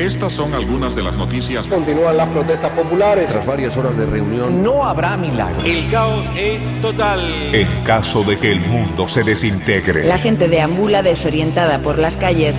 Estas son algunas de las noticias. Continúan las protestas populares. Tras varias horas de reunión, no habrá milagros. El caos es total. En caso de que el mundo se desintegre. La gente deambula desorientada por las calles.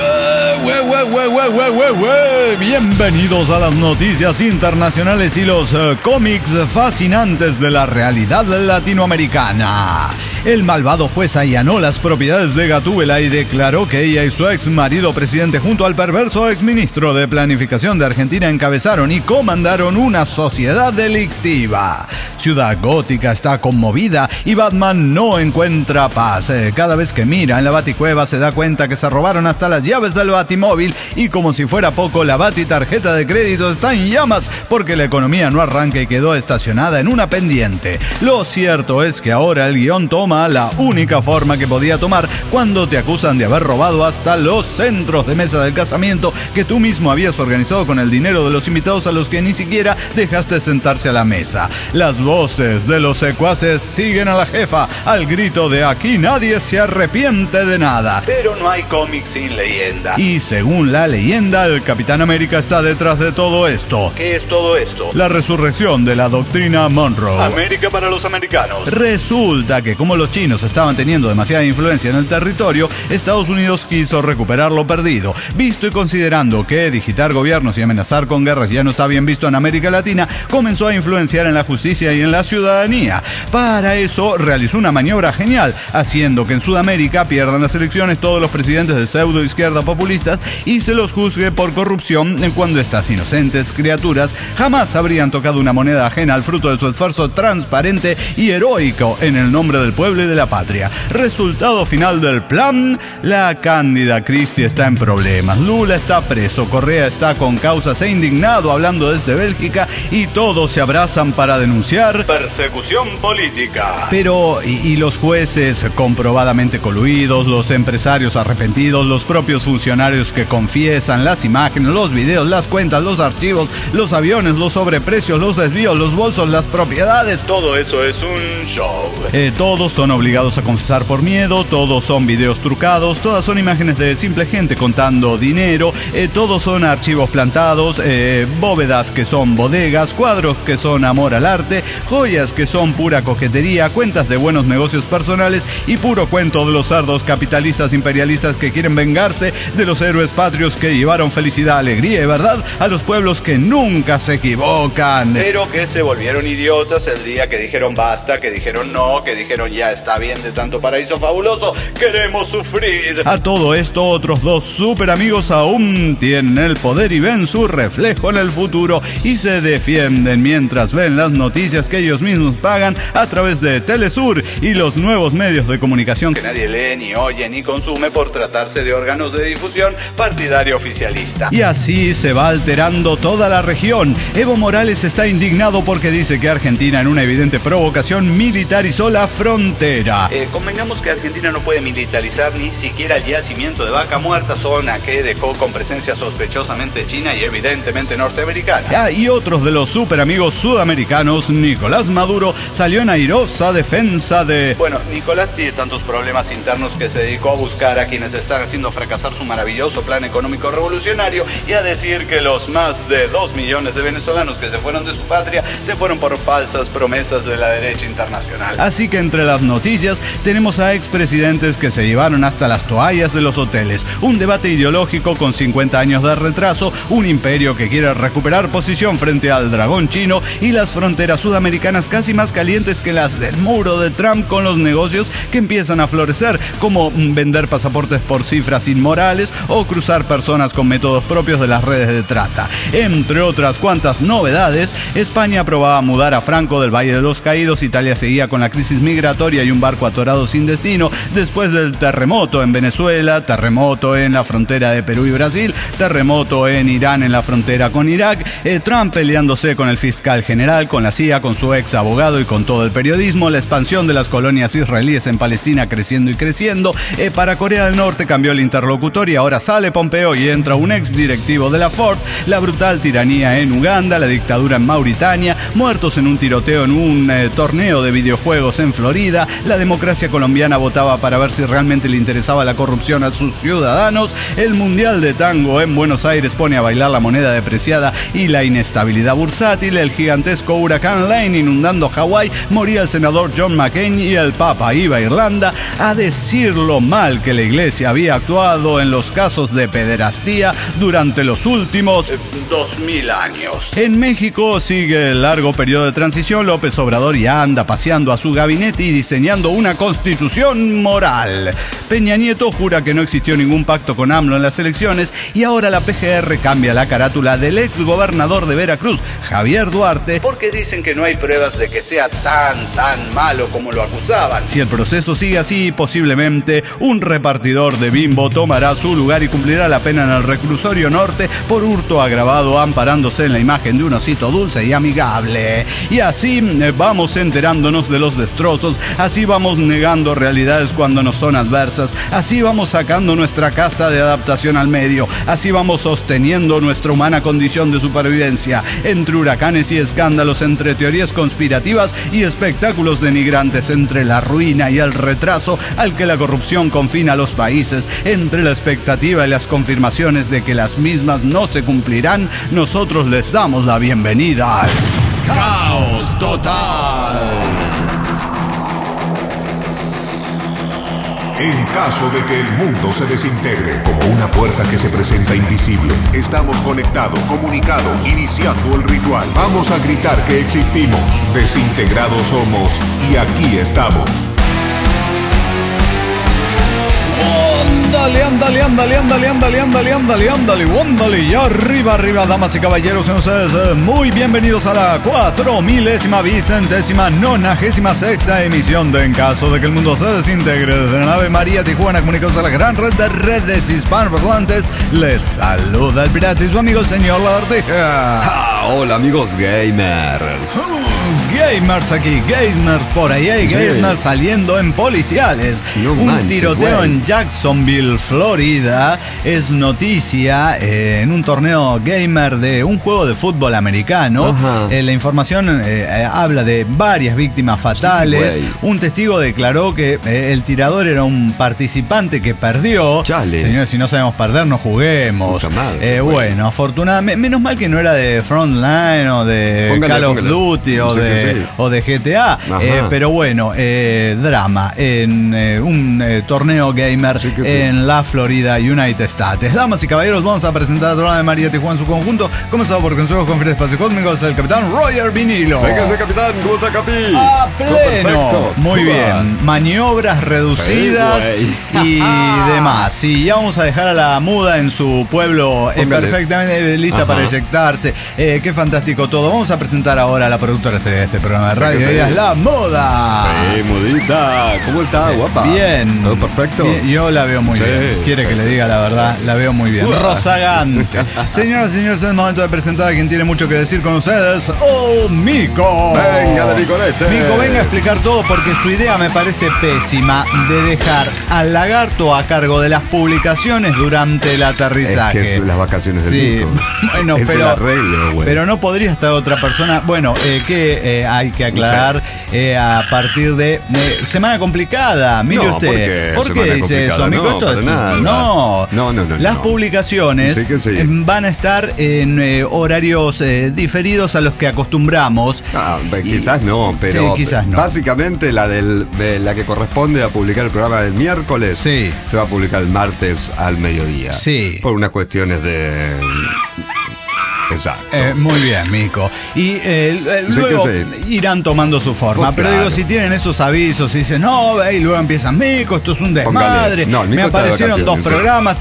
Bienvenidos a las noticias internacionales y los cómics fascinantes de la realidad latinoamericana. El malvado juez allanó las propiedades de Gatúbela y declaró que ella y su ex marido presidente junto al perverso exministro de Planificación de Argentina encabezaron y comandaron una sociedad delictiva. Ciudad Gótica está conmovida y Batman no encuentra paz. Cada vez que mira en la Baticueva se da cuenta que se robaron hasta las llaves del Batimóvil y como si fuera poco la Batitarjeta de crédito está en llamas porque la economía no arranca y quedó estacionada en una pendiente. Lo cierto es que ahora el guión toma la única forma que podía tomar cuando te acusan de haber robado hasta los centros de mesa del casamiento que tú mismo habías organizado con el dinero de los invitados a los que ni siquiera dejaste sentarse a la mesa. Las voces de los secuaces siguen a la jefa al grito de aquí nadie se arrepiente de nada. Pero no hay cómic sin leyenda. Y según la leyenda, el Capitán América está detrás de todo esto. ¿Qué es todo esto? La resurrección de la doctrina Monroe. América para los americanos. Resulta que como los chinos estaban teniendo demasiada influencia en el territorio, Estados Unidos quiso recuperar lo perdido. Visto y considerando que digitar gobiernos y amenazar con guerras ya no está bien visto en América Latina, comenzó a influenciar en la justicia y en la ciudadanía. Para eso realizó una maniobra genial, haciendo que en Sudamérica pierdan las elecciones todos los presidentes de pseudo izquierda populistas y se los juzgue por corrupción cuando estas inocentes criaturas jamás habrían tocado una moneda ajena al fruto de su esfuerzo transparente y heroico en el nombre del pueblo y de la patria. Resultado final del plan: la Cándida Christie está en problemas, Lula está preso, Correa está con causas e indignado hablando desde Bélgica y todos se abrazan para denunciar persecución política. Pero, ¿y los jueces comprobadamente coluidos, los empresarios arrepentidos, los propios funcionarios que confiesan, las imágenes, los videos, las cuentas, los archivos, los aviones, los sobreprecios, los desvíos, los bolsos, las propiedades? Todo eso es un show. Todos son obligados a confesar por miedo, todos son videos trucados, todas son imágenes de simple gente contando dinero, todos son archivos plantados, bóvedas que son bodegas, cuadros que son amor al arte, joyas que son pura coquetería, cuentas de buenos negocios personales y puro cuento de los cerdos capitalistas imperialistas que quieren vengarse de los héroes patrios que llevaron felicidad, alegría y verdad a los pueblos que nunca se equivocan, pero que se volvieron idiotas el día que dijeron basta, que dijeron no, que dijeron ya está bien de tanto paraíso fabuloso, queremos sufrir. A todo esto, otros dos super amigos aún tienen el poder y ven su reflejo en el futuro y se defienden mientras ven las noticias que ellos mismos pagan a través de Telesur y los nuevos medios de comunicación que nadie lee, ni oye, ni consume por tratarse de órganos de difusión partidaria oficialista. Y así se va alterando toda la región. Evo Morales está indignado porque dice que Argentina en una evidente provocación militarizó la frontera. Convengamos que Argentina no puede militarizar ni siquiera el yacimiento de Vaca Muerta, zona que dejó con presencia sospechosamente china y evidentemente norteamericana. Y otros de los super amigos sudamericanos, Nicolás Maduro, salió en airosa defensa de... Bueno, Nicolás tiene tantos problemas internos que se dedicó a buscar a quienes están haciendo fracasar su maravilloso plan económico revolucionario y a decir que los más de 2 millones de venezolanos que se fueron de su patria se fueron por falsas promesas de la derecha internacional. Así que entre las noticias tenemos a expresidentes que se llevaron hasta las toallas de los hoteles, un debate ideológico con 50 años de retraso, un imperio que quiere recuperar posición frente al dragón chino y las fronteras sudamericanas casi más calientes que las del muro de Trump con los negocios que empiezan a florecer, como vender pasaportes por cifras inmorales o cruzar personas con métodos propios de las redes de trata. Entre otras cuantas novedades, España aprobaba mudar a Franco del Valle de los Caídos, Italia seguía con la crisis migratoria y un barco atorado sin destino después del terremoto en Venezuela, terremoto en la frontera de Perú y Brasil, terremoto en Irán en la frontera con Irak, Trump peleándose con el fiscal general, con la CIA, con su ex abogado y con todo el periodismo, la expansión de las colonias israelíes en Palestina creciendo y creciendo, para Corea del Norte cambió el interlocutor y ahora sale Pompeo y entra un ex directivo de la Ford, la brutal tiranía en Uganda, la dictadura en Mauritania, muertos en un tiroteo en un torneo de videojuegos en Florida, política, la democracia colombiana votaba para ver si realmente le interesaba la corrupción a sus ciudadanos, el Mundial de Tango en Buenos Aires pone a bailar la moneda depreciada y la inestabilidad bursátil, el gigantesco huracán Lane inundando Hawái, moría el senador John McCain y el Papa iba a Irlanda a decir lo mal que la iglesia había actuado en los casos de pederastía durante los últimos 2000 años. En México sigue el largo periodo de transición. López Obrador ya anda paseando a su gabinete y diseñando una constitución moral. Peña Nieto jura que no existió ningún pacto con AMLO en las elecciones y ahora la PGR cambia la carátula del ex gobernador de Veracruz, Javier Duarte, porque dicen que no hay pruebas de que sea tan malo como lo acusaban. Si el proceso sigue así, posiblemente un repartidor de Bimbo tomará su lugar y cumplirá la pena en el reclusorio norte por hurto agravado, amparándose en la imagen de un osito dulce y amigable. Y así vamos enterándonos de los destrozos, así vamos negando realidades cuando nos son adversas, así vamos sacando nuestra casta de adaptación al medio, así vamos sosteniendo nuestra humana condición de supervivencia, entre huracanes y escándalos, entre teorías conspirativas y espectáculos denigrantes, entre la ruina y el retraso al que la corrupción confina a los países, entre la expectativa y las confirmaciones de que las mismas no se cumplirán. Nosotros les damos la bienvenida al Caos Total. En caso de que el mundo se desintegre, como una puerta que se presenta invisible, estamos conectados, comunicados, iniciando el ritual. Vamos a gritar que existimos, desintegrados somos y aquí estamos. Ándale, y arriba, damas y caballeros, sean ustedes muy bienvenidos a la 4000ª emisión de En Caso de que el Mundo se Desintegre. Desde la nave María Tijuana, comunicados a la gran red de redes hispanoparlantes, les saluda el pirata y su amigo el señor Lagartija. Hola amigos gamers. Gamers aquí, gamers por ahí, gamers saliendo en policiales. Un tiroteo en Jacksonville, Florida, es noticia en un torneo gamer de un juego de fútbol americano. La información habla de varias víctimas fatales. Un testigo declaró que el tirador era un participante que perdió. Chale. Señores, si no sabemos perder, no juguemos. Bueno, afortunadamente, menos mal que no era de Frontline o de Call of Duty o de GTA. Pero bueno, drama en un torneo gamer en la Florida United States. Damas y caballeros, vamos a presentar a la de María Tijuana en su conjunto, comenzado por Consejo con Espacio Cósmico, el capitán Roger Vinilo. Séquese, capitán, ¿cómo está, capi? A pleno. Muy bien. Maniobras reducidas y demás. Sí, ya vamos a dejar a la muda en su pueblo perfectamente lista para eyectarse. Qué fantástico todo. Vamos a presentar ahora a la productora de este programa de radio. Ella es la Moda. Sí, Modita. ¿Cómo está, guapa? Bien. ¿Todo perfecto? Yo la veo muy bien. Quiere que le diga la verdad, la veo muy bien. Rozagante. Señoras y señores, es el momento de presentar a quien tiene mucho que decir con ustedes. Mico. Venga, Nicolete. Mico, venga a explicar todo porque su idea me parece pésima de dejar al lagarto a cargo de las publicaciones durante el aterrizaje. Es que son las vacaciones del Mico. Bueno, es el arreglo, güey. Pero no podría estar otra persona. Bueno, que hay que aclarar a partir de semana complicada. Mire usted. ¿Por qué dice eso, Mico? No, para nada. No. Las publicaciones van a estar en horarios diferidos a los que acostumbramos. Quizás no, pero quizás no. Básicamente la que corresponde a publicar el programa del miércoles se va a publicar el martes al mediodía. Sí. Por unas cuestiones de... Exacto. Muy bien, Mico. Y luego irán tomando su forma. Pero digo, si tienen esos avisos y dicen, no, y luego empiezan, Mico, esto es un desmadre. Me aparecieron 2 programas.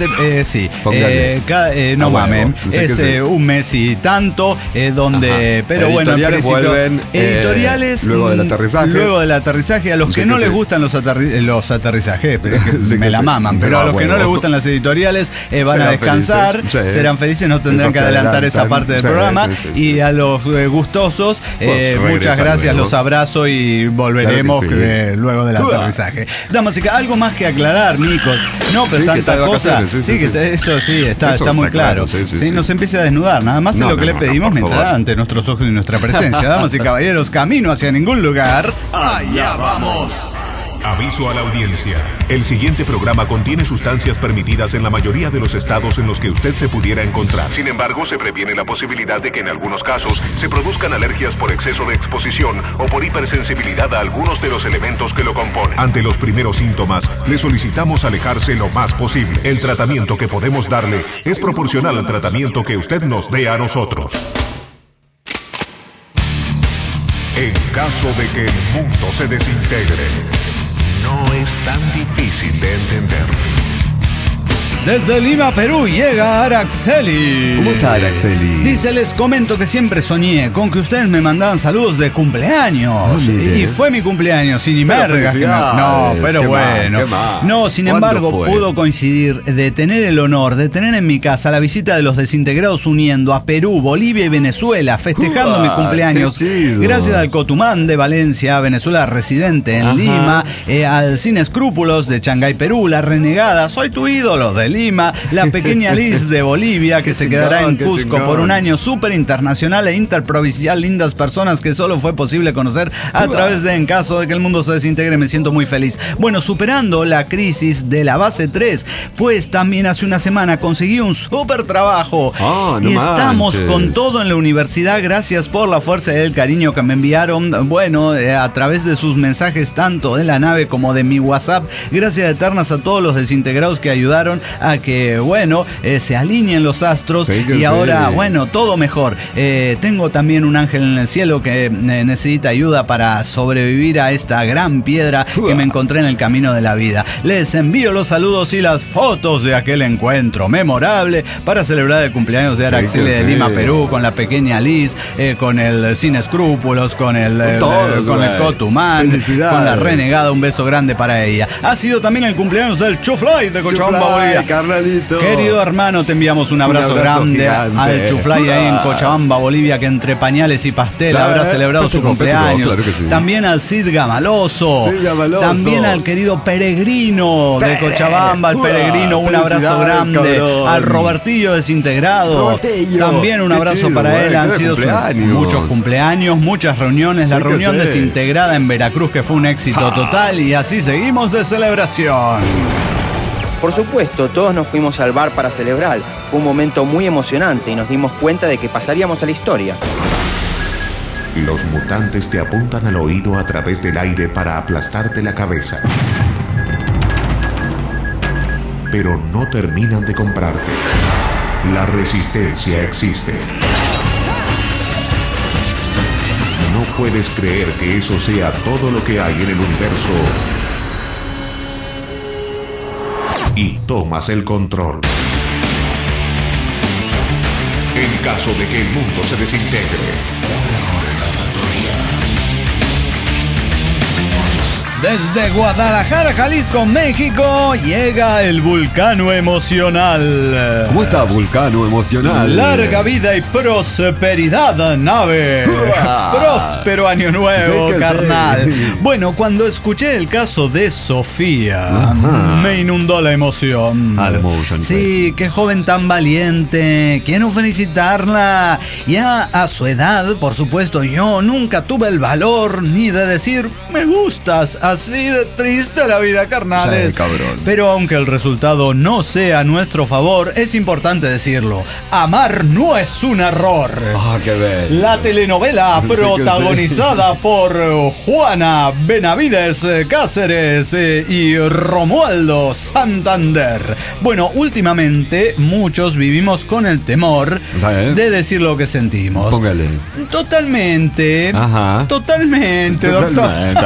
No mamen. Es un mes y tanto, donde. Pero editoriales bueno, vuelven. Editoriales. Luego del aterrizaje. A los que no les gustan los aterrizajes, me la maman. Pero a los que no les gustan las editoriales, van a descansar, serán felices, no tendrán que adelantar esa parte del programa. Y a los gustosos, muchas gracias, los abrazo y volveremos luego del aterrizaje. Damas y algo más que aclarar, Nico. No, pero tantas cosas. Eso está muy claro. Nos empiece a desnudar, nada más es lo que le pedimos mientras ante nuestros ojos y nuestra presencia. Damas y caballeros, camino hacia ningún lugar. Allá vamos. Aviso a la audiencia. El siguiente programa contiene sustancias permitidas en la mayoría de los estados en los que usted se pudiera encontrar. Sin embargo, se previene la posibilidad de que en algunos casos se produzcan alergias por exceso de exposición o por hipersensibilidad a algunos de los elementos que lo componen. Ante los primeros síntomas, le solicitamos alejarse lo más posible. El tratamiento que podemos darle es proporcional al tratamiento que usted nos dé a nosotros. En caso de que el mundo se desintegre, no es tan difícil de entender. Desde Lima, Perú, llega Araceli. ¿Cómo está Araceli? Dice, les comento que siempre soñé con que ustedes me mandaban saludos de cumpleaños. Y fue mi cumpleaños, sin ni mergas. No, pero bueno. No, sin embargo, pudo coincidir de tener el honor de tener en mi casa la visita de los desintegrados uniendo a Perú, Bolivia y Venezuela, festejando mi cumpleaños. Gracias al Cotumán de Valencia, Venezuela residente en Lima, al Sin Escrúpulos de Changay, Perú, La Renegada, Soy tu ídolo de Lima, la pequeña Liz de Bolivia, que se quedará en Cusco por un año súper internacional e interprovincial, lindas personas que solo fue posible conocer a través de En caso de que el mundo se desintegre. Me siento muy feliz. Bueno, superando la crisis de la base 3, pues también hace una semana conseguí un súper trabajo y estamos con todo en la universidad. Gracias por la fuerza y el cariño que me enviaron, bueno, a través de sus mensajes tanto de la nave como de mi WhatsApp. Gracias eternas a todos los desintegrados que ayudaron a que, bueno, se alineen los astros y ahora, bueno, todo mejor. Tengo también un ángel en el cielo que necesita ayuda para sobrevivir a esta gran piedra que me encontré en el camino de la vida. Les envío los saludos y las fotos de aquel encuentro memorable para celebrar el cumpleaños de Araceli de Lima, Perú, con la pequeña Liz, con el Sin Escrúpulos, con el Cotumán, con la Renegada. Un beso grande para ella. Ha sido también el cumpleaños del Chuflay de Cochabamba, Bolivia. Carnalito. Querido hermano, te enviamos un abrazo grande gigante al Chuflay ahí en Cochabamba, Bolivia, que entre pañales y pastel habrá celebrado su cumpleaños. Claro que sí. También al Cid Gamaloso. También al querido Peregrino de Cochabamba, al Peregrino, un abrazo grande. Cabrón. Al Robertillo desintegrado. También un abrazo para él. Han sido muchos cumpleaños, muchas reuniones. La reunión desintegrada en Veracruz, que fue un éxito total, y así seguimos de celebración. Por supuesto, todos nos fuimos al bar para celebrar. Fue un momento muy emocionante y nos dimos cuenta de que pasaríamos a la historia. Los mutantes te apuntan al oído a través del aire para aplastarte la cabeza. Pero no terminan de comprarte. La resistencia existe. No puedes creer que eso sea todo lo que hay en el universo. Y tomas el control. En caso de que el mundo se desintegre. Desde Guadalajara, Jalisco, México, llega el Vulcano Emocional. ¿Cómo está Vulcano Emocional? Larga vida y prosperidad, nave. Próspero año nuevo, carnal. Bueno, cuando escuché el caso de Sofía, me inundó la emoción. Sí, qué joven tan valiente. Quiero felicitarla. Ya a su edad, por supuesto, yo nunca tuve el valor ni de decir, me gustas. Así de triste la vida, carnales. Sí, cabrón. Pero aunque el resultado no sea a nuestro favor, es importante decirlo. Amar no es un error. Qué bello. La telenovela protagonizada por Juana Benavides Cáceres y Romualdo Santander. Bueno, últimamente muchos vivimos con el temor de decir lo que sentimos. Póngale. Totalmente. Totalmente, doctor.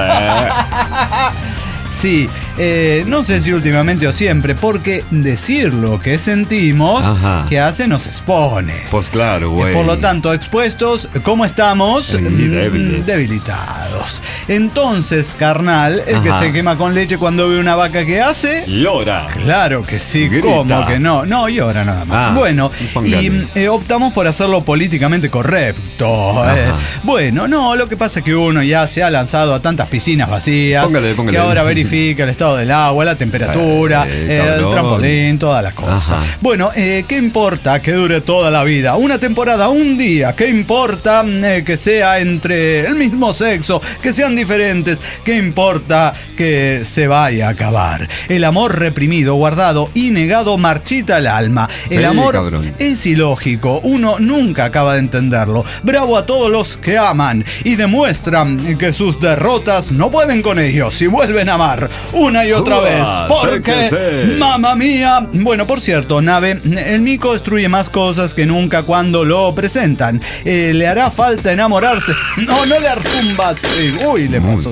Sí, no sé si últimamente o siempre, porque decir lo que sentimos, que hace, nos expone. Pues claro, güey. Por lo tanto, expuestos, ¿cómo estamos? Debilitados. Entonces, carnal, el que se quema con leche cuando ve una vaca, ¿qué hace? Llora. Claro que sí, grita. ¿cómo que no? No, llora nada más. Bueno, y optamos por hacerlo políticamente correcto. Bueno, no, lo que pasa es que uno ya se ha lanzado a tantas piscinas vacías. Póngale. Que ahora verifica el estado estado del agua, la temperatura, el trampolín, todas las cosas. Bueno, ¿qué importa que dure toda la vida? Una temporada, un día. ¿Qué importa que sea entre el mismo sexo, que sean diferentes? ¿Qué importa que se vaya a acabar? El amor reprimido, guardado y negado marchita el alma. El amor es ilógico. Uno nunca acaba de entenderlo. Bravo a todos los que aman y demuestran que sus derrotas no pueden con ellos y vuelven a amar una y otra vez. Porque, mamma mía. Bueno, por cierto, Nave, el mico destruye más cosas que nunca cuando lo presentan. Le hará falta enamorarse. No le artumbas. Uy, le pasó.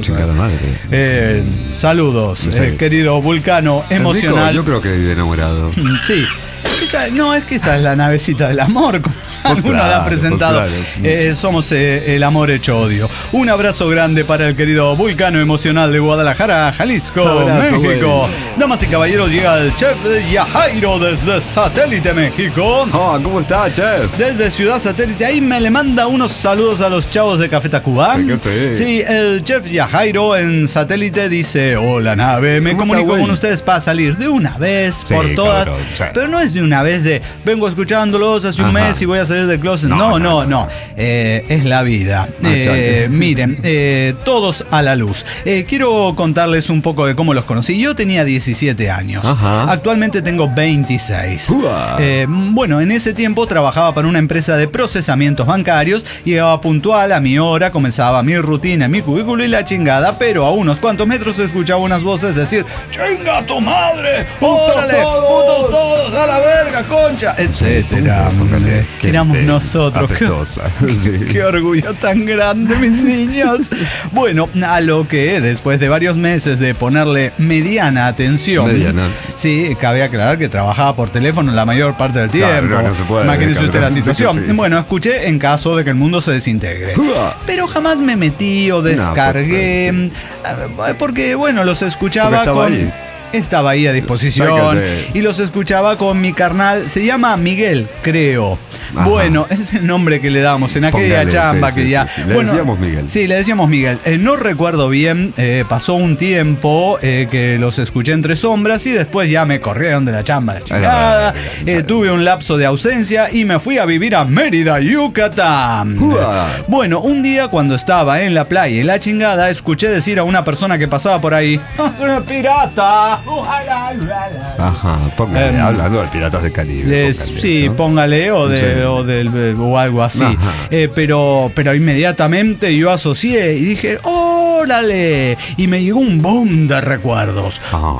Saludos, querido Vulcano emocional. Yo creo que vive enamorado. Sí. Es que esta es la navecita del amor. Alguno la ha presentado. Somos el amor hecho odio. Un abrazo grande para el querido Vulcano emocional de Guadalajara, Jalisco, México. Damas y caballeros, llega el chef Yajairo desde Satélite, México. ¿Cómo está, chef? Desde Ciudad Satélite. Ahí me le manda unos saludos a los chavos de Café Tacuba. Sí, el chef Yajairo en Satélite dice: hola, Nave, me comunico con ustedes para salir de una vez por todas. Pero no es de una vez de vengo escuchándolos hace un mes y voy a salir del closet. No. Es la vida. Miren, todos a la luz. Quiero contarles un poco de cómo los conocí. Yo tenía 17 años. Actualmente tengo 26. Bueno, en ese tiempo trabajaba para una empresa de procesamientos bancarios. Llegaba puntual a mi hora, comenzaba mi rutina en mi cubículo y la chingada, pero a unos cuantos metros escuchaba unas voces decir: ¡chinga tu madre! ¡Órale! ¡Putos todos! ¡A la verga, concha! Etcétera. Éramos nosotros. Qué orgullo tan grande, mis niños. Bueno, a lo que después de varios meses de ponerle mediana atención. Sí, cabe aclarar que trabajaba por teléfono la mayor parte del tiempo. No se puede. Imagínese usted la situación. Bueno, escuché en caso de que el mundo se desintegre. Pero jamás me metí o descargué. Porque, bueno, los escuchaba con... Estaba ahí a disposición y los escuchaba con mi carnal. Se llama Miguel, creo. Bueno, es el nombre que le damos en aquella chamba que ya... Le decíamos Miguel. Sí, le decíamos Miguel. No recuerdo bien, pasó un tiempo que los escuché entre sombras y después ya me corrieron de la chamba de chingada. Tuve un lapso de ausencia y me fui a vivir a Mérida, Yucatán. Bueno, un día cuando estaba en la playa y la chingada, escuché decir a una persona que pasaba por ahí: ¡soy un pirata! Póngale, hablando de Piratas del Caribe. Póngale, o algo así. Pero inmediatamente yo asocié y dije: ¡órale! Y me llegó un boom de recuerdos.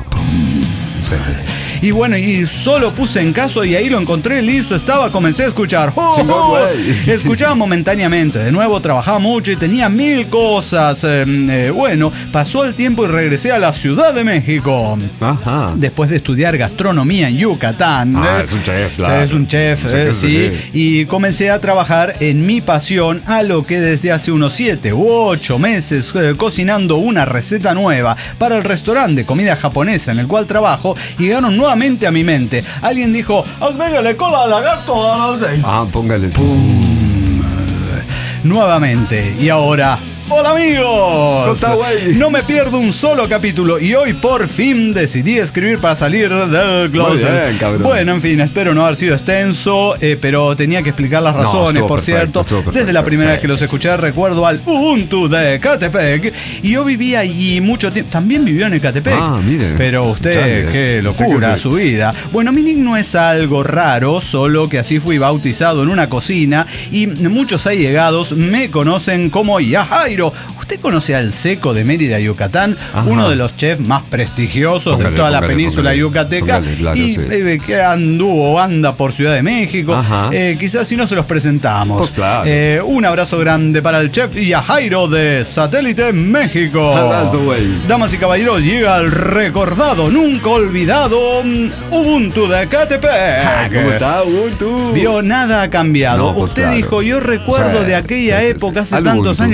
Y bueno, y solo puse en caso y ahí lo encontré, listo, comencé a escuchar. Escuchaba momentáneamente, de nuevo trabajaba mucho y tenía 1000 cosas. Bueno, pasó el tiempo y regresé a la Ciudad de México. Después de estudiar gastronomía en Yucatán. Es un chef, claro. Es un chef, sí. Y comencé a trabajar en mi pasión, a lo que desde hace unos 7 u 8 meses cocinando una receta nueva para el restaurante de comida japonesa en el cual trabajo, llegaron nuevamente a mi mente. Alguien dijo: ¡agrégale cola al lagarto! Póngale. ¡Pum! Nuevamente. Y ahora... ¡Hola, amigos! No me pierdo un solo capítulo y hoy por fin decidí escribir para salir del closet. Bueno, en fin, espero no haber sido extenso, pero tenía que explicar las razones, por cierto. Desde la primera vez que los escuché recuerdo al Ubuntu de Ecatepec y yo vivía allí mucho tiempo. También vivió en Ecatepec. Mire. Pero usted, qué locura su vida. Bueno, mi nick no es algo raro, solo que así fui bautizado en una cocina y muchos allegados me conocen como Yajairo. ¿Usted conoce al Seco de Mérida, Yucatán? Uno de los chefs más prestigiosos de toda la península yucateca que anda por Ciudad de México. Quizás si no se los presentamos. Un abrazo grande para el chef Yajairo de Satélite, México. Damas y caballeros, llega el recordado, nunca olvidado Ubuntu de Ecatepec. ¿Cómo está, Ubuntu? Vio, nada ha cambiado. Usted dijo: yo recuerdo de aquella época, hace tantos años, al Ubuntu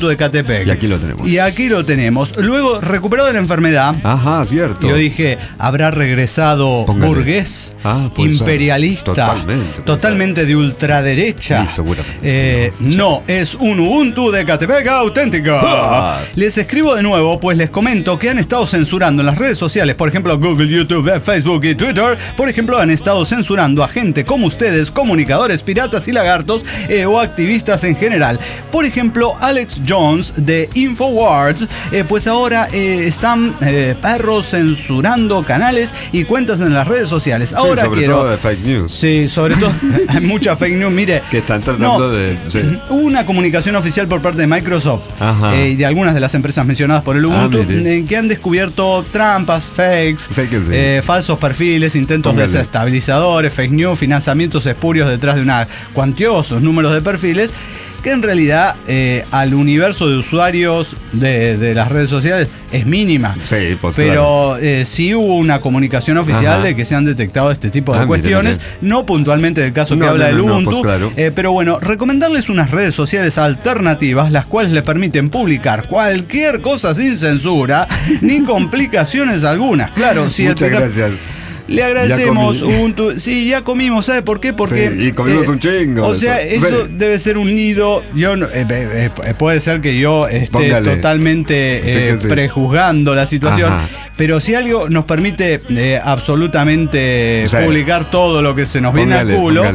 Ubuntu de Catepec. Y aquí lo tenemos. Luego, recuperado de la enfermedad. Ajá, cierto. Yo dije, ¿habrá regresado burgués, imperialista, totalmente de ultraderecha? Sí, seguramente. No, es un Ubuntu de Catepec auténtico. Les escribo de nuevo, pues les comento que han estado censurando en las redes sociales, por ejemplo, Google, YouTube, Facebook y Twitter. Por ejemplo, han estado censurando a gente como ustedes, comunicadores, piratas y lagartos, o activistas en general. Por ejemplo, Alex Jones de InfoWars, pues ahora están perros censurando canales y cuentas en las redes sociales. Ahora sí, sobre todo de fake news. Sí, sobre todo hay mucha fake news. Mire, que están tratando de... Sí. Hubo una comunicación oficial por parte de Microsoft y de algunas de las empresas mencionadas por el Ubuntu que han descubierto trampas, fakes, falsos perfiles, intentos desestabilizadores, fake news, financiamientos espurios detrás de unos cuantiosos números de perfiles, que en realidad al universo de usuarios de las redes sociales es mínima. Sí, pues pero sí hubo una comunicación oficial de que se han detectado este tipo de cuestiones, no puntualmente del caso que habla del Ubuntu, pero bueno, recomendarles unas redes sociales alternativas, las cuales le permiten publicar cualquier cosa sin censura, ni complicaciones algunas. Claro, si muchas gracias. Le agradecemos, Ubuntu. Sí, ya comimos, ¿sabe por qué? Porque y comimos un chingo. O sea, eso debe ser un nido. Yo puede ser que yo esté totalmente prejuzgando la situación, pero si algo nos permite absolutamente publicar todo lo que se nos viene al culo,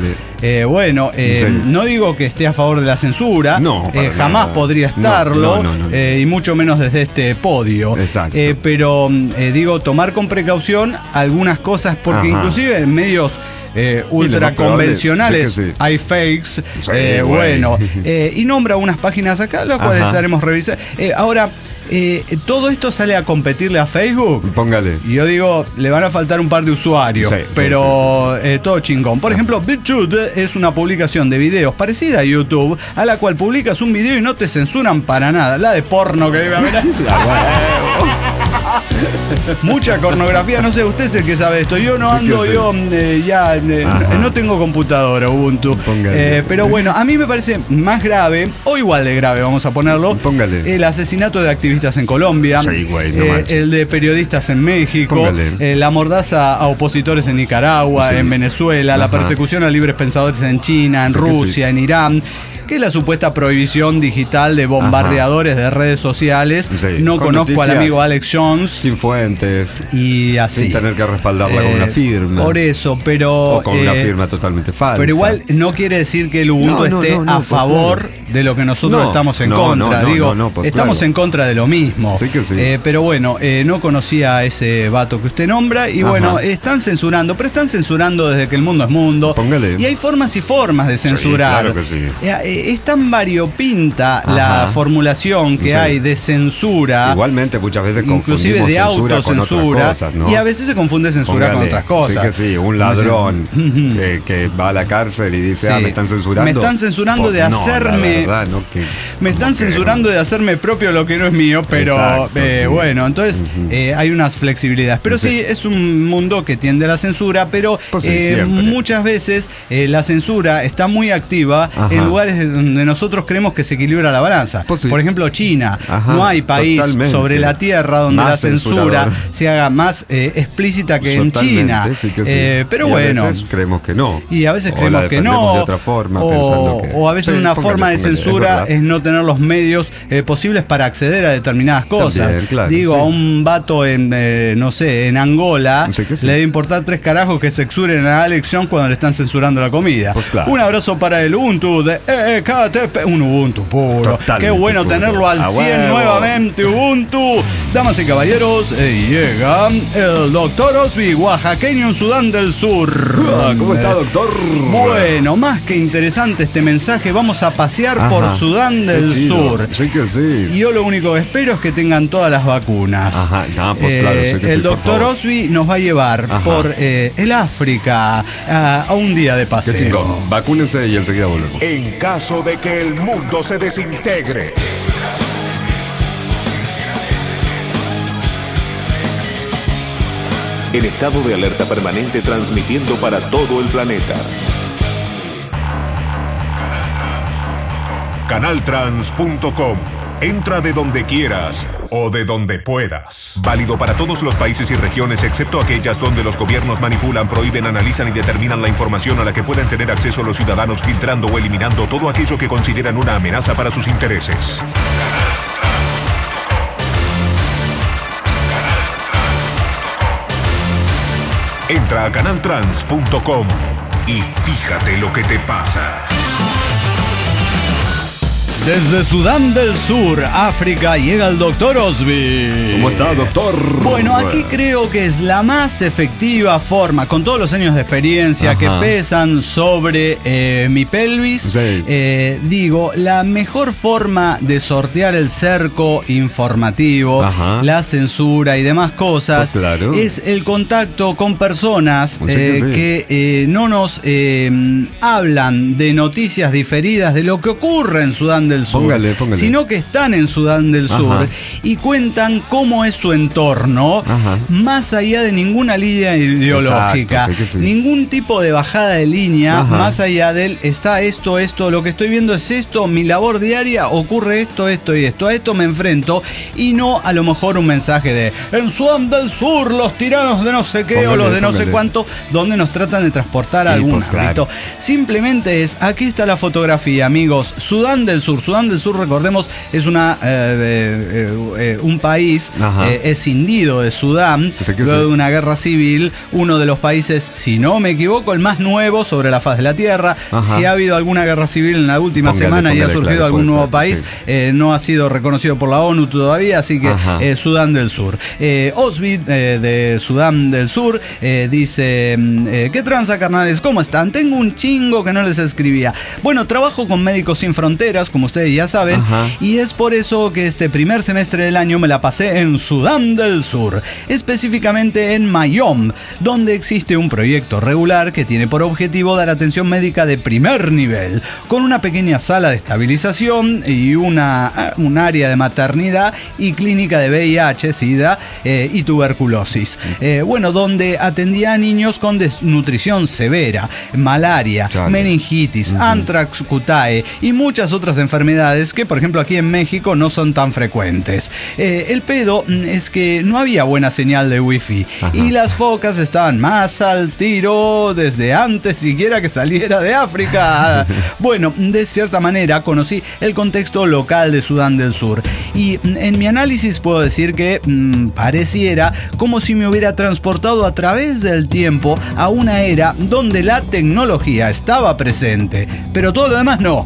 no digo que esté a favor de la censura, jamás podría estarlo, y mucho menos desde este podio. Pero digo, tomar con precaución algunas cosas, porque inclusive en medios ultra convencionales hay fakes, y nombra unas páginas acá, las cuales haremos revisar. Ahora, todo esto sale a competirle a Facebook. Póngale. Y yo digo, le van a faltar un par de usuarios, pero todo chingón. Por ejemplo, BitChute es una publicación de videos parecida a YouTube, a la cual publicas un video y no te censuran para nada. La de porno que debe haber. Mucha pornografía, no sé, usted es el que sabe esto. Yo no ando, no tengo computadora Ubuntu. Pero bueno, a mí me parece más grave, o igual de grave, vamos a ponerlo, el asesinato de activistas en Colombia, el de periodistas en México, la mordaza a opositores en Nicaragua, en Venezuela, la persecución a libres pensadores en China, en Rusia, en Irán, que es la supuesta prohibición digital de bombardeadores de redes sociales. No conozco al amigo Alex Jones. Sin fuentes. Y así. Sin tener que respaldarla con una firma. Por eso, pero... O con una firma totalmente falsa. Pero igual no quiere decir que el Ubuntu esté a favor de lo que nosotros estamos en contra. Estamos en contra de lo mismo. Sí que sí. Pero bueno, no conocía a ese vato que usted nombra. Y bueno, están censurando, pero están censurando desde que el mundo es mundo. Y hay formas y formas de censurar. Claro que sí. Es tan variopinta la formulación que hay de censura. Igualmente muchas veces inclusive de autocensura, y a veces se confunde censura con otras cosas. Sí, un ladrón que va a la cárcel y dice, me están censurando. Me están censurando de hacerme. Me están censurando de hacerme propio lo que no es mío, pero bueno, entonces hay unas flexibilidades. Pero sí, es un mundo que tiende a la censura, pero muchas veces la censura está muy activa en lugares donde nosotros creemos que se equilibra la balanza. Por ejemplo, China. No hay país sobre la tierra donde la censura se haga más explícita que en China. Pero bueno. A veces creemos que no. Y a veces creemos que no. De otra forma, o a veces una forma de censura es no tener los medios posibles para acceder a determinadas cosas. Digo, a un vato en, no sé, en Angola, le debe importar 3 carajos que censuren a Alex Jones cuando le están censurando la comida. Un abrazo para el Ubuntu de KTP, un Ubuntu puro. Qué bueno tenerlo al 100 nuevamente, Ubuntu. Damas y caballeros, llega el Dr. Osby, oaxaqueño en Sudán del Sur. ¿Cómo está, doctor? Bueno, más que interesante este mensaje, vamos a pasear por Sudán del Sur. Sí que sí. Y yo lo único que espero es que tengan todas las vacunas. El Dr. Osby nos va a llevar por el África a un día de paseo. Qué chingón. Vacúnense y enseguida volvemos. En caso de que el mundo se desintegre. En estado de alerta permanente, transmitiendo para todo el planeta. Canaltrans.com. Entra de donde quieras o de donde puedas. Válido para todos los países y regiones, excepto aquellas donde los gobiernos manipulan, prohíben, analizan y determinan la información a la que pueden tener acceso los ciudadanos, filtrando o eliminando todo aquello que consideran una amenaza para sus intereses. Entra a canaltrans.com y fíjate lo que te pasa. Desde Sudán del Sur, África, llega el Dr. Osby. ¿Cómo está, doctor? Bueno, aquí creo que es la más efectiva forma, con todos los años de experiencia que pesan sobre mi pelvis, Sí. Digo, la mejor forma de sortear el cerco informativo, la censura y demás cosas, Pues claro. es el contacto con personas que no nos hablan de noticias diferidas de lo que ocurre en Sudán del Sur, Póngale. sino que están en Sudán del Sur y cuentan cómo es su entorno, más allá de ninguna línea ideológica, Exacto, sí. ningún tipo de bajada de línea, más allá del está esto, lo que estoy viendo es esto, mi labor diaria ocurre esto y esto, a esto me enfrento, y no a lo mejor un mensaje de en Sudán del Sur los tiranos de no sé qué o los de no sé cuánto, donde nos tratan de transportar a algún ámbito. Simplemente es, aquí está la fotografía, amigos. Sudán del Sur, recordemos, es un país escindido de Sudán, luego de una guerra civil, uno de los países, si no me equivoco, el más nuevo sobre la faz de la tierra. Si ha habido alguna guerra civil en la última semana y ha surgido algún nuevo país, no ha sido reconocido por la ONU todavía, así que Sudán del Sur. Osby de Sudán del Sur dice, ¿qué tranza, carnales? ¿Cómo están? Tengo un chingo que no les escribía. Bueno, trabajo con Médicos Sin Fronteras, como ustedes ya saben, y es por eso que este primer semestre del año me la pasé en Sudán del Sur, específicamente en Mayom, donde existe un proyecto regular que tiene por objetivo dar atención médica de primer nivel, con una pequeña sala de estabilización y un área de maternidad y clínica de VIH, SIDA y tuberculosis. Donde atendía a niños con desnutrición severa, malaria, meningitis, antrax cutae y muchas otras enfermedades que, por ejemplo, aquí en México no son tan frecuentes. El pedo es que no había buena señal de wifi y las focas estaban más al tiro desde antes siquiera que saliera de África. Bueno, de cierta manera conocí el contexto local de Sudán del Sur y en mi análisis puedo decir que pareciera como si me hubiera transportado a través del tiempo a una era donde la tecnología estaba presente, pero todo lo demás no.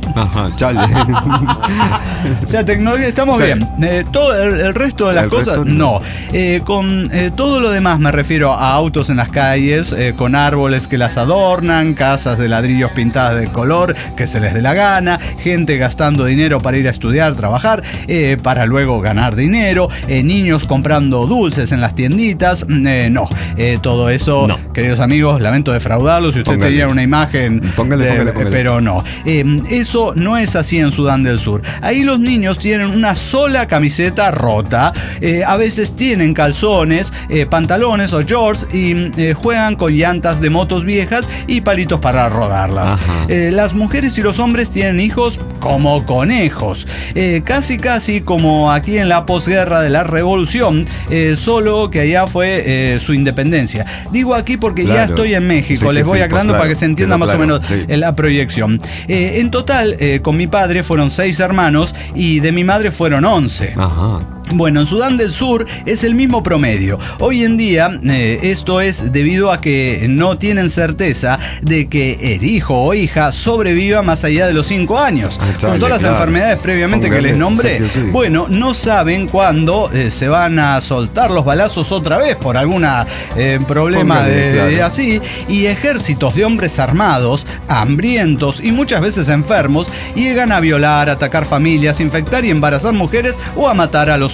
O sea, tecnología, estamos bien. Todo el resto de las cosas, no. Con todo lo demás me refiero a autos en las calles, con árboles que las adornan, casas de ladrillos pintadas de color que se les dé la gana, gente gastando dinero para ir a estudiar, trabajar, para luego ganar dinero, niños comprando dulces en las tienditas. No, todo eso, queridos amigos, lamento defraudarlos si usted tenía una imagen, póngale. Pero no. Eso no es así en Sudán del Sur. Ahí los niños tienen una sola camiseta rota, a veces tienen calzones, pantalones o shorts y juegan con llantas de motos viejas y palitos para rodarlas. Las mujeres y los hombres tienen hijos como conejos, casi como aquí en la posguerra de la revolución, solo que allá fue su independencia. Digo aquí porque ya estoy en México, les voy aclarando para que se entienda más o menos la proyección. En total, con mi padre fueron 6 hermanos y de mi madre fueron 11. Bueno, en Sudán del Sur es el mismo promedio. Hoy en día esto es debido a que no tienen certeza de que el hijo o hija sobreviva más allá de los 5 años. Con todas las enfermedades previamente que les nombré, bueno, no saben cuándo se van a soltar los balazos otra vez por algún problema así, y ejércitos de hombres armados, hambrientos y muchas veces enfermos llegan a violar, atacar familias, infectar y embarazar mujeres o a matar a los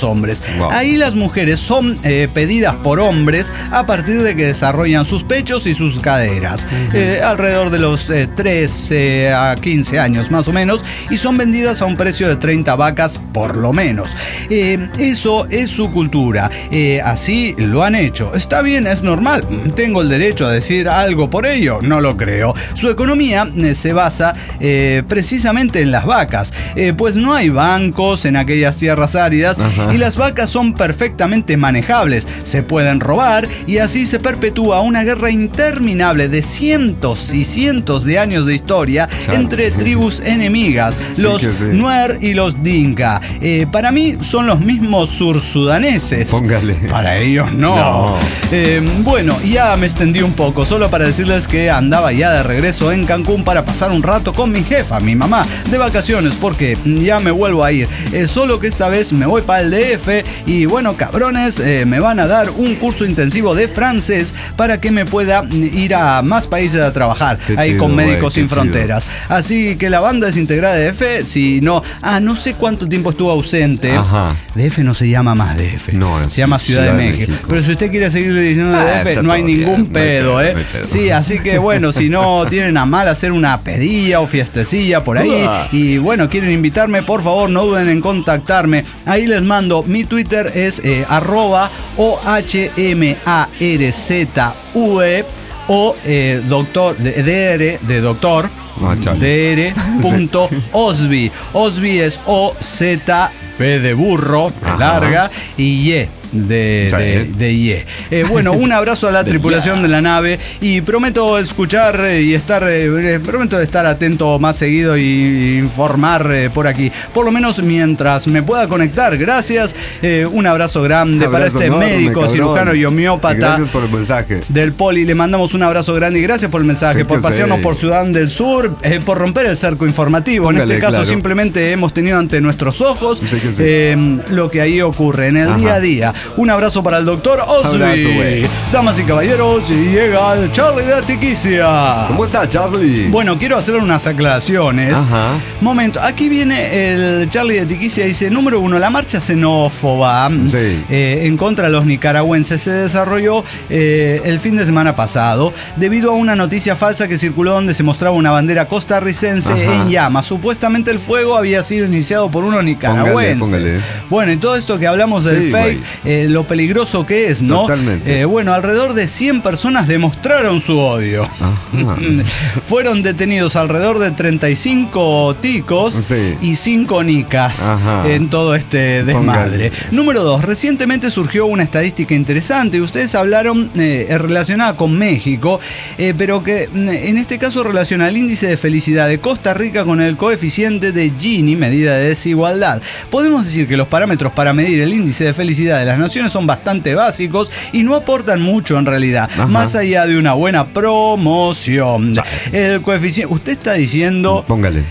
hombres. Wow. Ahí las mujeres son pedidas por hombres a partir de que desarrollan sus pechos y sus caderas, alrededor de los 13 a 15 años más o menos, y son vendidas a un precio de 30 vacas por lo menos. Eso es su cultura, así lo han hecho. Está bien, es normal, tengo el derecho a decir algo por ello, no lo creo. Su economía se basa precisamente en las vacas, pues no hay bancos en aquellas tierras áridas. Ajá. Y las vacas son perfectamente manejables, se pueden robar y así se perpetúa una guerra interminable de cientos y cientos de años de historia entre tribus enemigas, los Nuer y los Dinka. Para mí son los mismos sursudaneses. Póngale. Para ellos no. Bueno, ya me extendí un poco, solo para decirles que andaba ya de regreso en Cancún para pasar un rato con mi jefa, mi mamá, de vacaciones, porque ya me vuelvo a ir. Solo que esta vez me voy para el DF y bueno, cabrones, me van a dar un curso intensivo de francés para que me pueda ir a más países a trabajar. Qué ahí chido, con Médicos Sin Fronteras. Así que la banda desintegrada de DF, si no, no sé cuánto tiempo estuvo ausente. Ajá. DF no se llama más DF, no, se llama Ciudad de México. Pero si usted quiere seguir diciendo DF, no hay ningún pedo, no hay pedo. Sí, así que bueno, si no tienen a mal hacer una pedilla o fiestecilla por ahí y bueno, quieren invitarme, por favor no duden en contactarme. Ahí les mando, mi Twitter es @OHMARZUE o doctor de doctor dr.osby. Osby es OZ P de burro, larga, y Y. de IE. Bueno, un abrazo a la tripulación de la nave y prometo escuchar y prometo estar atento más seguido y informar por aquí, por lo menos mientras me pueda conectar. Gracias, un abrazo grande para este enorme, médico, cirujano y homeópata. Y gracias por el mensaje del Poli, le mandamos un abrazo grande y gracias por el mensaje, por pasearnos por Sudán del Sur, por romper el cerco informativo. Póngale, en este caso simplemente hemos tenido ante nuestros ojos lo que ahí ocurre en el día a día. Un abrazo para el doctor Osby. Damas y caballeros, llega el Charlie de Tiquicia. ¿Cómo está, Charlie? Bueno, quiero hacer unas aclaraciones. Momento, aquí viene el Charlie de Tiquicia. Dice, número 1, la marcha xenófoba en contra de los nicaragüenses se desarrolló el fin de semana pasado debido a una noticia falsa que circuló donde se mostraba una bandera costarricense en llamas. Supuestamente el fuego había sido iniciado por unos nicaragüenses. Póngale. Bueno, y todo esto que hablamos del fake, lo peligroso que es, ¿no? Totalmente. Bueno, alrededor de 100 personas demostraron su odio. Fueron detenidos alrededor de 35 ticos y 5 nicas en todo este desmadre. Número 2, recientemente surgió una estadística interesante. Ustedes hablaron relacionada con México, pero que en este caso relaciona el índice de felicidad de Costa Rica con el coeficiente de Gini, medida de desigualdad. Podemos decir que los parámetros para medir el índice de felicidad de las naciones son bastante básicos y no aportan mucho en realidad, más allá de una buena promoción. El coeficiente, usted está diciendo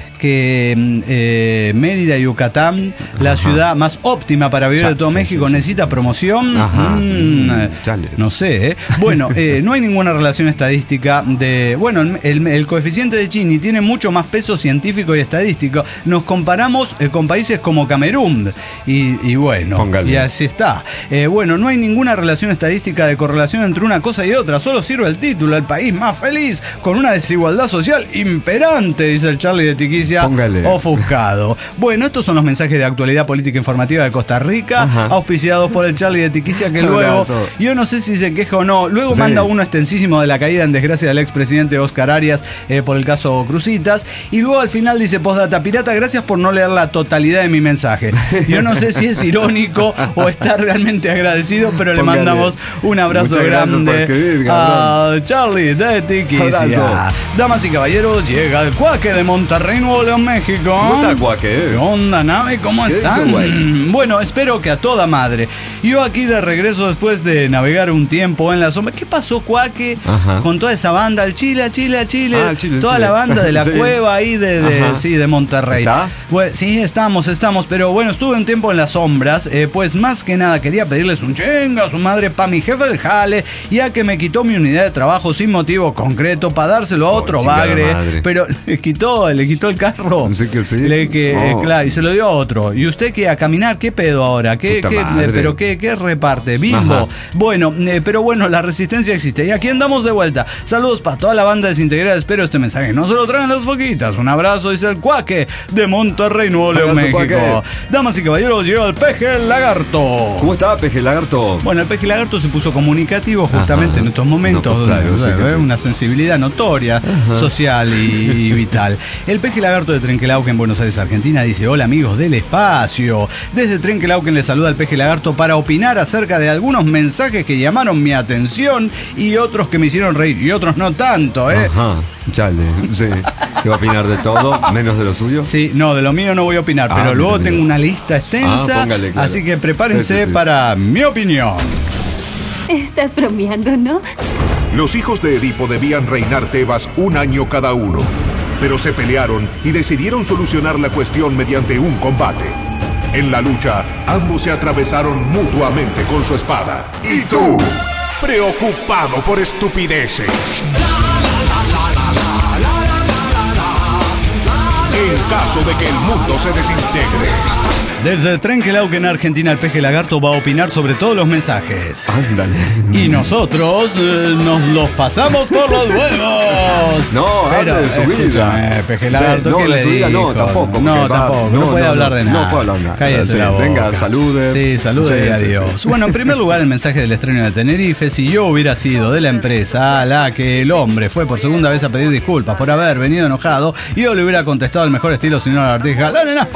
que Mérida, Yucatán, la ciudad más óptima para vivir de todo México, necesita promoción. No sé, Bueno, no hay ninguna relación estadística de... Bueno, el coeficiente de Gini tiene mucho más peso científico y estadístico. Nos comparamos con países como Camerún y bueno, y así está. Bueno, no hay ninguna relación estadística de correlación entre una cosa y otra, solo sirve el título, el país más feliz, con una desigualdad social imperante, dice el Charlie de Tiquicia, ofuscado. Bueno, estos son los mensajes de actualidad política informativa de Costa Rica, auspiciados por el Charlie de Tiquicia, que luego, yo no sé si se queja o no, luego manda uno extensísimo de la caída en desgracia del expresidente Oscar Arias por el caso Cruzitas, y luego al final dice, postdata, pirata, gracias por no leer la totalidad de mi mensaje. Yo no sé si es irónico o está realmente agradecido, pero le mandamos un abrazo grande a Charlie de Tiquicia. Damas y caballeros, llega el Cuaque de Monterrey, Nuevo León, México. ¿Cómo está, Cuaque? ¿Qué onda, nave? ¿Cómo están? Bueno, espero que a toda madre. Yo aquí de regreso después de navegar un tiempo en la sombra. ¿Qué pasó, Cuaque? Con toda esa banda, el Chile. Toda la banda de la cueva ahí de Monterrey. ¿Está? Pues, sí, estamos. Pero bueno, estuve un tiempo en las sombras. Pues más que nada quería pedirles un chinga a su madre para mi jefe del jale, ya que me quitó mi unidad de trabajo sin motivo concreto para dárselo a otro bagre. Pero le quitó el carro. Sí que sí. Claro, y se lo dio a otro. ¿Y usted qué? ¿A caminar? ¿Qué pedo ahora? ¿Qué reparte? Bimbo. Bueno, pero bueno, la resistencia existe. Y aquí andamos de vuelta. Saludos para toda la banda desintegrada. Espero este mensaje no se lo traen las foquitas. Un abrazo, dice el Cuaque de Monterrey, Nuevo León, México. Cuaque. Damas y caballeros, llegó el Peje Lagarto. ¿Cómo está, Peje Lagarto? Bueno, el Peje Lagarto se puso comunicativo justamente en estos momentos. Una sensibilidad notoria, social y vital. El Peje Lagarto de Trenquelauquen, en Buenos Aires, Argentina, dice: hola amigos del espacio. Desde Trenquelauquen les saluda el Peje Lagarto para opinar acerca de algunos mensajes que llamaron mi atención y otros que me hicieron reír y otros no tanto, Chale, sí. ¿Qué va a opinar de todo, menos de lo suyo? Sí, no, de lo mío no voy a opinar, pero luego tengo una lista extensa, póngale, claro. Así que prepárense para mi opinión. Estás bromeando, ¿no? Los hijos de Edipo debían reinar Tebas un año cada uno, pero se pelearon y decidieron solucionar la cuestión mediante un combate. En la lucha, ambos se atravesaron mutuamente con su espada. ¿Y tú? Preocupado por estupideces. En caso de que el mundo se desintegre. Desde Trenquelauquen, Argentina, el Peje Lagarto va a opinar sobre todos los mensajes. Ándale. Y nosotros nos los pasamos por los huevos. No, hable de su vida. Peje Lagarto, no, ¿qué le de su vida dijo? no, tampoco. No puede hablar de nada. No puede hablar nada. Cállese la boca. Venga, salude. Sí, salude y adiós. Bueno, en primer lugar, el mensaje del estreno de Tenerife. Si yo hubiera sido de la empresa a la que el hombre fue por segunda vez a pedir disculpas por haber venido enojado, yo le hubiera contestado al mejor estilo señor Artija: ¡la nena es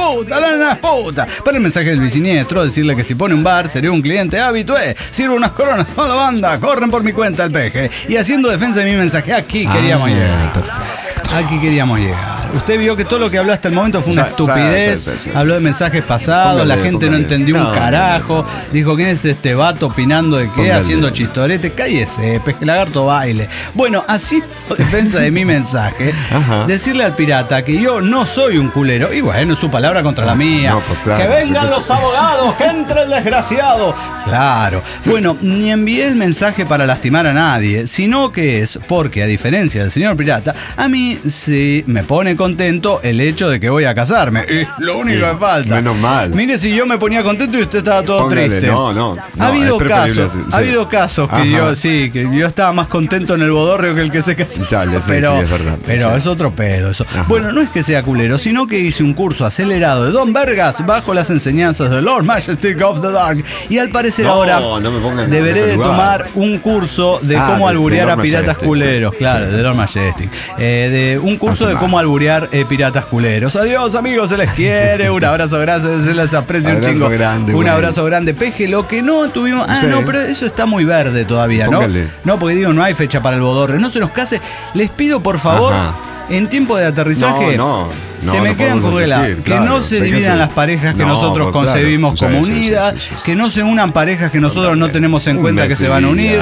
puta! Para el mensaje del bisiniestro, decirle que si pone un bar, sería un cliente habitué. Sirve unas coronas con la banda, corren por mi cuenta el Peje. Y haciendo defensa de mi mensaje, aquí queríamos llegar. Perfecto. Aquí queríamos llegar. Usted vio que todo lo que habló hasta el momento fue una estupidez. Habló de mensajes pasados, la gente no entendió un carajo. Dijo: ¿quién es este vato opinando de qué? Haciendo chistorete. Cállese, Peje Lagarto, baile. Bueno, así defensa de mi mensaje. Decirle al pirata que yo no soy un culero. Y bueno, su palabra contra la mía. No, pues claro. Que vengan los abogados, que entre el desgraciado. Claro. Bueno, ni envié el mensaje para lastimar a nadie, sino que es porque, a diferencia del señor pirata, a mí sí me pone contento el hecho de que voy a casarme. Es lo único que falta. Menos mal. Mire, si yo me ponía contento y usted estaba todo triste. No, ha habido casos que que yo estaba más contento en el bodorrio que el que se casó. Chale, pero es verdad. Pero es otro pedo eso. Bueno, no es que sea culero, sino que hice un curso acelerado de Don Vergas bajo las enseñanzas de Lord Majestic of the Dark. Y al parecer ahora deberé de tomar un curso de cómo alburear a piratas culeros. Claro, de Lord Majestic. De un curso de cómo alburear piratas culeros. Adiós, amigos, se les quiere. Un abrazo grande, se les aprecia un chingo. Un abrazo grande, Peje. Lo que no tuvimos. No, pero eso está muy verde todavía, ¿no? No, porque digo, no hay fecha para el bodorre. No se nos case. Les pido, por favor, en tiempo de aterrizaje. Se me quedan congelados. Que no se dividan las parejas que nosotros concebimos como unidas. Que no se unan parejas que nosotros no tenemos en cuenta que se van a unir.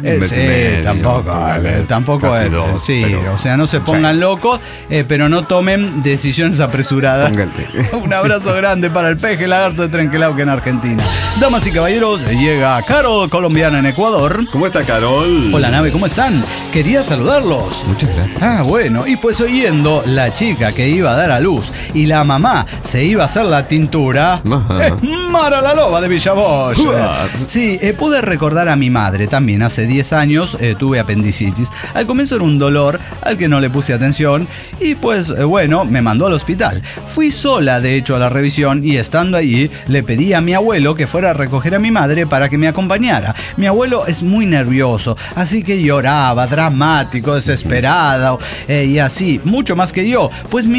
Tampoco. O sea, no se pongan locos, pero no tomen decisiones apresuradas. Un abrazo grande para el Peje Lagarto de Trenquelauquen, en Argentina. Damas y caballeros, llega Carol, colombiana en Ecuador. ¿Cómo está, Carol? Hola, nave, ¿cómo están? Quería saludarlos. Muchas gracias. Bueno, y pues oyendo la chica que iba a dar a luz y la mamá se iba a hacer la tintura, es Mara la Loba de Villavoz. Sí, pude recordar a mi madre también. Hace 10 años tuve apendicitis. Al comienzo era un dolor al que no le puse atención y pues bueno, me mandó al hospital. Fui sola de hecho a la revisión y estando allí le pedí a mi abuelo que fuera a recoger a mi madre para que me acompañara. Mi abuelo es muy nervioso, así que lloraba, dramático, desesperado y así, mucho más que yo, pues mi madre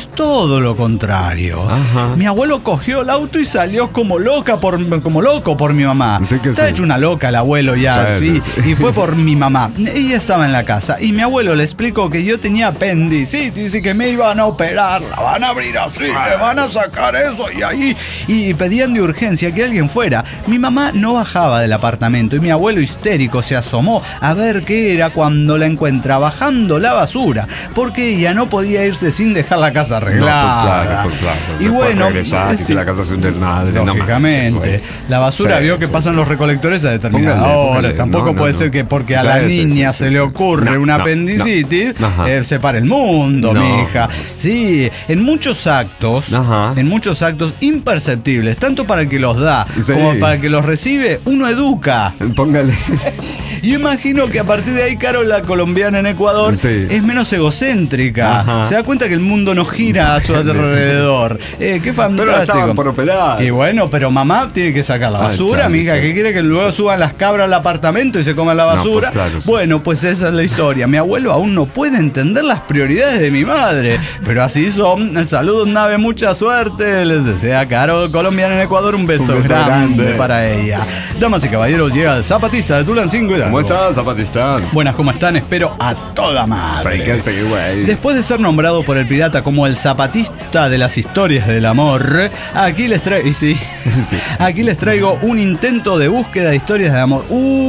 es todo lo contrario. Ajá. Mi abuelo cogió el auto y salió como loco por mi mamá. Sí que Está sí. hecho una loca el abuelo ya, sí. Y fue por mi mamá. Ella estaba en la casa y mi abuelo le explicó que yo tenía apendicitis y que me iban a operar, la van a abrir así, le van a sacar eso y ahí. Y pedían de urgencia que alguien fuera. Mi mamá no bajaba del apartamento y mi abuelo histérico se asomó a ver qué era cuando la encuentra bajando la basura, porque ella no podía irse sin dejar la casa arreglada. No, pues claro. Y bueno, regresar, y si la casa hace un desmadre, lógicamente, la basura vio que pasan los recolectores a determinada hora. Tampoco puede ser que porque a la niña se le ocurre una apendicitis, se para el mundo, mija. Sí, en muchos actos imperceptibles, tanto para el que los da como para el que los recibe, uno educa. Póngale. Yo imagino que a partir de ahí, Carol, la colombiana en Ecuador, es menos egocéntrica. Se da cuenta que el mundo no gira a su alrededor. Qué fantástico. Pero estaban por operar. Y bueno, pero mamá tiene que sacar la basura, amiga. ¿Qué quiere que luego suban las cabras al apartamento y se coman la basura? No, pues claro, bueno, pues esa es la historia. Mi abuelo aún no puede entender las prioridades de mi madre, pero así son. Saludos, nave, mucha suerte. Les desea Carol, colombiana en Ecuador, un beso grande para ella. Damas y caballeros, llega el zapatista de Tulancingo y ¿Cómo estás, zapatista? Buenas, ¿cómo están? Espero a toda madre. Sí, güey. Después de ser nombrado por el pirata como el zapatista de las historias del amor, aquí les traigo... Aquí les traigo un intento de búsqueda de historias de amor.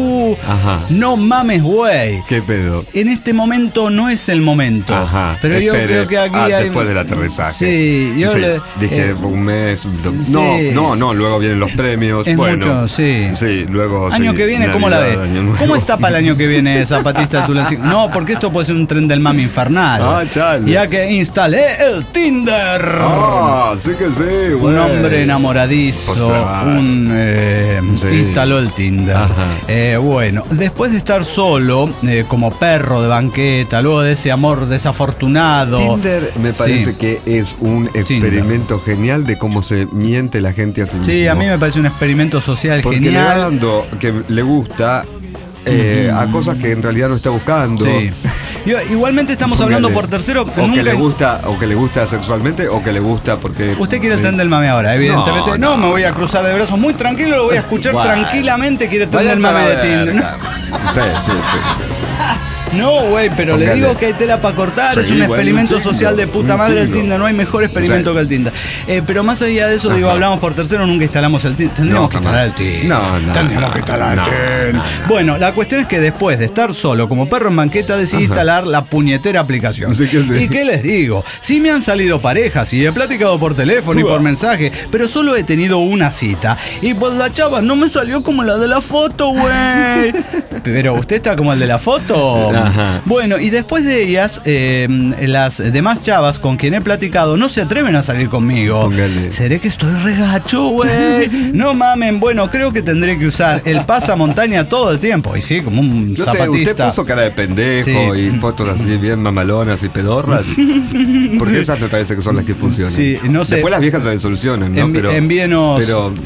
No mames, güey. ¿Qué pedo? En este momento no es el momento. Pero yo creo que aquí hay... después del aterrizaje. Sí, yo le... Dije un mes... No, luego vienen los premios. Es mucho, sí. Sí, luego... Año que viene, ¿cómo la ves? ¿Cómo está para el año que viene, zapatista de Tulancingo? No, porque esto puede ser un tren del mami infernal. Chale. Ya que instalé el Tinder. Sí que sí, güey. Un hombre enamoradizo. Instaló el Tinder. Bueno, después de estar solo, como perro de banqueta, luego de ese amor desafortunado. Tinder me parece que es un experimento genial de cómo se miente la gente a sí misma. Sí, a mí me parece un experimento social porque genial. Porque le va dando que le gusta a cosas que en realidad no está buscando. Sí. Igualmente estamos hablando por tercero. O que le gusta sexualmente, o que le gusta porque... Usted quiere el tren del mame ahora, evidentemente. No, me voy a cruzar de brazos muy tranquilo, lo voy a escuchar tranquilamente. Quiere el tren del mame de Tinder. Sí. No, güey, pero le digo que hay tela para cortar. Es un experimento social de puta madre el Tinder. No hay mejor experimento que el Tinder. Pero más allá de eso, hablamos por tercero, nunca instalamos el Tinder. Tendríamos que instalar el Tinder. Tendríamos que instalar el Tinder. Bueno, la cuestión es que después de estar solo como perro en banqueta, decidí instalar la puñetera aplicación. ¿Y qué les digo? Sí me han salido parejas y he platicado por teléfono y por mensaje, pero solo he tenido una cita. Y pues la chava no me salió como la de la foto, güey. Pero usted está como el de la foto. Bueno, y después de ellas, las demás chavas con quien he platicado no se atreven a salir conmigo. Póngale. ¿Seré que estoy regacho, güey? No mamen, bueno, creo que tendré que usar el pasamontaña todo el tiempo. Y sí, como un zapatista. Usted puso cara de pendejo y fotos así bien mamalonas y pedorras. Porque esas me parece que son las que funcionan. Sí, no sé. Después las viejas se solucionan, ¿no? Pero envíenos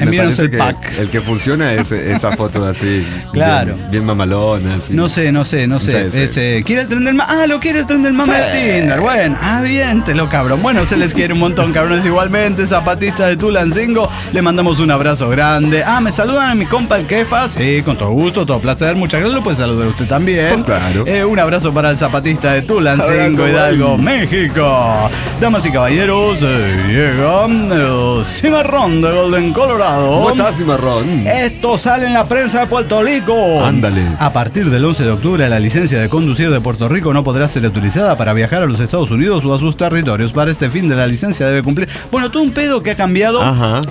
el pack. El que funciona es esa foto así. Claro. Bien mamalonas. No sé. ¿Quiere el tren del mame? Lo quiere el tren del mame de Tinder. Bueno, aviéntelo, cabrón. Bueno, se les quiere un montón, cabrones. Igualmente, zapatista de Tulancingo, le mandamos un abrazo grande. Me saludan a mi compa el Kefa. Sí, con todo gusto, todo placer. Muchas gracias. Lo puede saludar usted también. Pues claro. Un abrazo para el zapatista de Tulancingo, Hidalgo, México. Damas y caballeros, llega el Cimarrón de Golden, Colorado. ¿Cómo estás, Cimarrón? Esto sale en la prensa de Puerto Rico. Ándale. A partir del 11 de octubre, la licencia de conducir de Puerto Rico no podrá ser utilizada para viajar a los Estados Unidos o a sus territorios. Para este fin de la licencia debe cumplir... Bueno, todo un pedo que ha cambiado...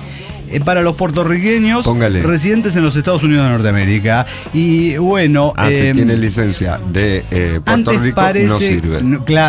para los puertorriqueños residentes en los Estados Unidos de Norteamérica. Y bueno... si tiene licencia de Puerto Rico, no sirve.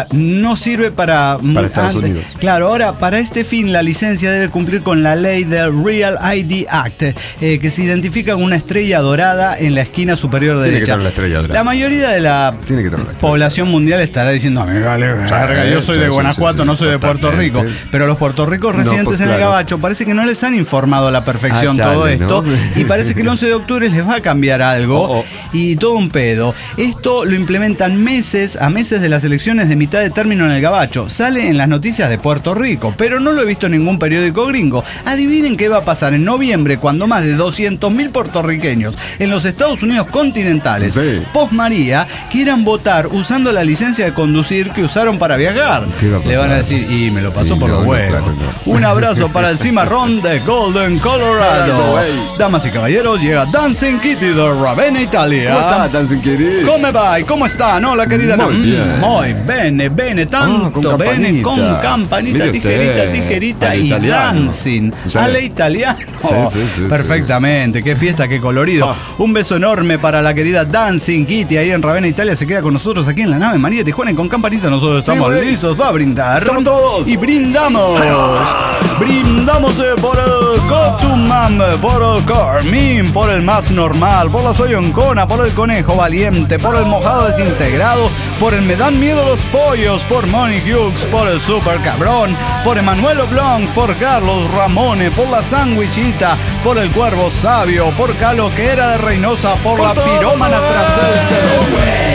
No sirve para Estados Unidos. Claro, ahora, para este fin, la licencia debe cumplir con la ley del Real ID Act, que se identifica con una estrella dorada en la esquina superior derecha. Tiene que tener la estrella dorada. La mayoría de la población mundial estará diciendo, me vale verga, yo soy de Guanajuato, no soy de Puerto Rico. Pero los puertorricos residentes en el Gabacho parece que no les han informado armado a la perfección todo esto, ¿no? Y parece que el 11 de octubre les va a cambiar algo y todo un pedo. Esto lo implementan a meses de las elecciones de mitad de término en el Gabacho. Sale en las noticias de Puerto Rico, pero no lo he visto en ningún periódico gringo. Adivinen qué va a pasar en noviembre cuando más de 200.000 puertorriqueños en los Estados Unidos continentales, post María, quieran votar usando la licencia de conducir que usaron para viajar. Le van a decir, y me lo pasó por los huevos. Un abrazo para el cimarrón de Golden, Colorado. Damas y caballeros, llega Dancing Kitty de Ravenna, Italia. ¿Cómo está, Dancing Kitty? ¿Cómo va? ¿Cómo está? No, la querida. Muy bene, tanto bene, con campanita, tijerita y dancing. A la italiana. Sí. Perfectamente, qué fiesta, qué colorido. Un beso enorme para la querida Dancing Kitty ahí en Ravenna, Italia. Se queda con nosotros aquí en la nave María Tijuana y con campanita nosotros estamos listos. Va a brindar. Estamos todos. Y brindamos. Brindamos por el Cotumam, por el Carmín, por el más normal, por la Soyoncona, por el Conejo Valiente, por el Mojado Desintegrado, por el Me Dan Miedo los Pollos, por Monique Hughes, por el Super Cabrón, por Emanuel Blanc, por Carlos Ramone, por la Sandwichita, por el Cuervo Sabio, por Calo que era de Reynosa, por la Pirómana Trasel.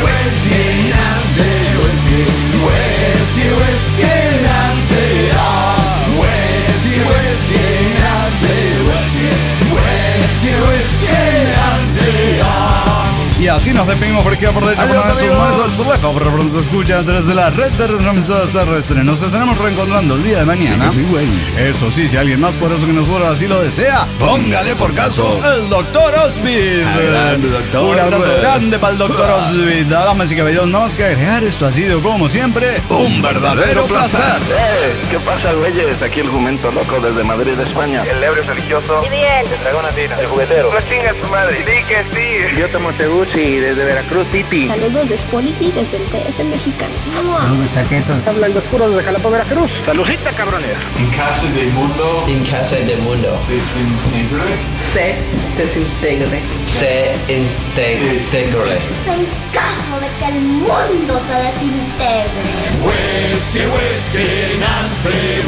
Y así nos despedimos por aquí por dentro. Nos escuchan a través de la red de transmisiones terrestres. Nos estaremos reencontrando el día de mañana. Eso sí, si alguien más poderoso que nosotros así lo desea, póngale por caso el Dr. Osvid. Un abrazo grande para el Dr. Osvid. Damas y caballeros, no más que agregar, esto ha sido como siempre un verdadero placer. ¿Qué pasa, güeyes? Aquí el jumento loco desde Madrid, España. El ebrio religioso. El dragón latino. El juguetero. La chinga su madre. Sí que sí. Yo tomo Tegucci desde Veracruz City. Saludos de Spolity desde el DF mexicano. Saludos chaquetos. Hablan los puros de Jalapa, Veracruz. Saludcita, cabrones. En casa del mundo. En casa del mundo. Se desintegre. Se integre. En caso de que el mundo se desintegre. Whiskey, Nancy,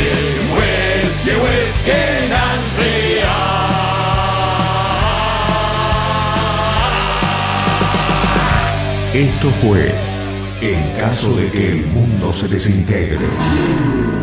whiskey, Nancy. Esto fue En caso de que el mundo se desintegre.